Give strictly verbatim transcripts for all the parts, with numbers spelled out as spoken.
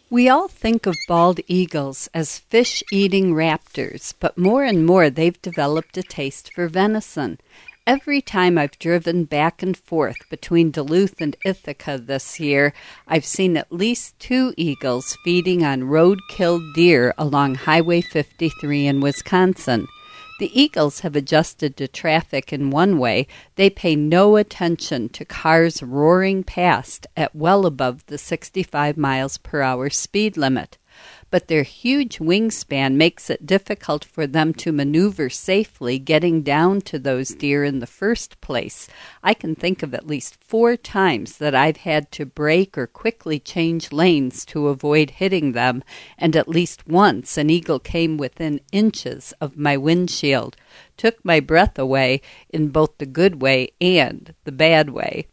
We all think of bald eagles as fish-eating raptors, but more and more they've developed a taste for venison. Every time I've driven back and forth between Duluth and Ithaca this year, I've seen at least two eagles feeding on road-killed deer along Highway fifty-three in Wisconsin. The eagles have adjusted to traffic in one way. They pay no attention to cars roaring past at well above the sixty-five miles per hour speed limit. But their huge wingspan makes it difficult for them to maneuver safely getting down to those deer in the first place. I can think of at least four times that I've had to brake or quickly change lanes to avoid hitting them, and at least once an eagle came within inches of my windshield, took my breath away in both the good way and the bad way.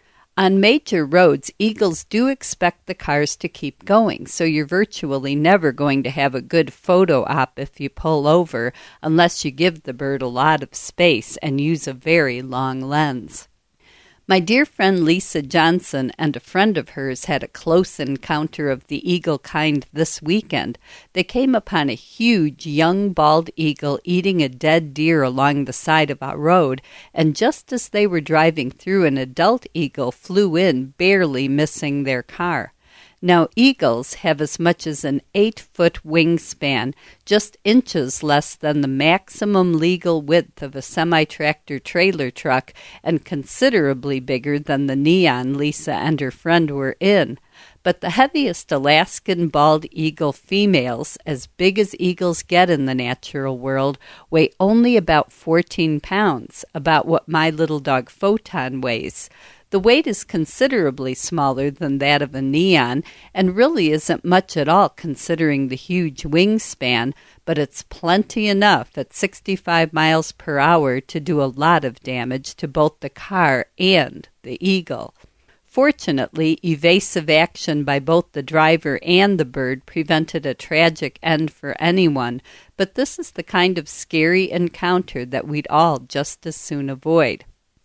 On major roads, eagles do expect the cars to keep going, so you're virtually never going to have a good photo op if you pull over, unless you give the bird a lot of space and use a very long lens. My dear friend Lisa Johnson and a friend of hers had a close encounter of the eagle kind this weekend. They came upon a huge young bald eagle eating a dead deer along the side of a road, and just as they were driving through, an adult eagle flew in, barely missing their car. Now, eagles have as much as an eight-foot wingspan, just inches less than the maximum legal width of a semi-tractor trailer truck, and considerably bigger than the Neon Lisa and her friend were in. But the heaviest Alaskan bald eagle females, as big as eagles get in the natural world, weigh only about fourteen pounds, about what my little dog Photon weighs. The weight is considerably smaller than that of a neon, and really isn't much at all considering the huge wingspan, but it's plenty enough at sixty-five miles per hour to do a lot of damage to both the car and the eagle. Fortunately, evasive action by both the driver and the bird prevented a tragic end for anyone, but this is the kind of scary encounter that we'd all just as soon avoid.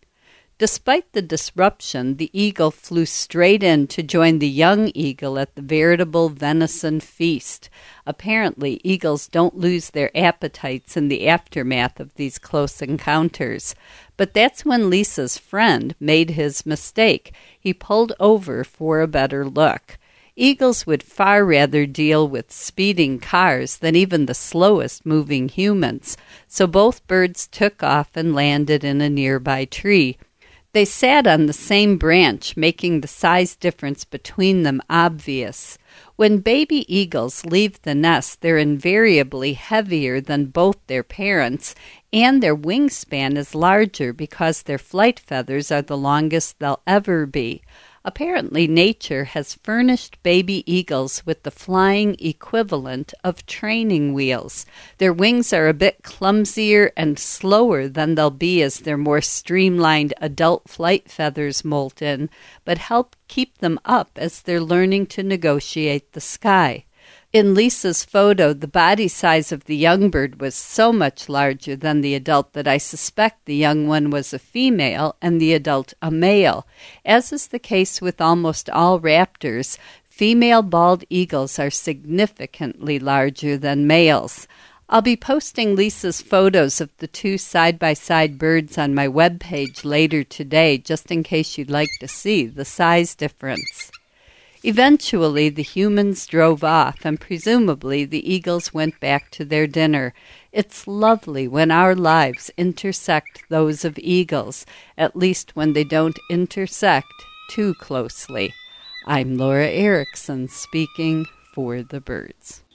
Despite the disruption, the eagle flew straight in to join the young eagle at the veritable venison feast. Apparently, eagles don't lose their appetites in the aftermath of these close encounters. But that's when Lisa's friend made his mistake. He pulled over for a better look. Eagles would far rather deal with speeding cars than even the slowest moving humans, so both birds took off and landed in a nearby tree. They sat on the same branch, making the size difference between them obvious. When baby eagles leave the nest, they're invariably heavier than both their parents, and their wingspan is larger because their flight feathers are the longest they'll ever be. Apparently, nature has furnished baby eagles with the flying equivalent of training wheels. Their wings are a bit clumsier and slower than they'll be as their more streamlined adult flight feathers molt in, but help keep them up as they're learning to negotiate the sky. In Lisa's photo, the body size of the young bird was so much larger than the adult that I suspect the young one was a female and the adult a male. As is the case with almost all raptors, female bald eagles are significantly larger than males. I'll be posting Lisa's photos of the two side-by-side birds on my webpage later today, just in case you'd like to see the size difference. Eventually, the humans drove off, and presumably the eagles went back to their dinner. It's lovely when our lives intersect those of eagles, at least when they don't intersect too closely. I'm Laura Erickson, speaking for the birds.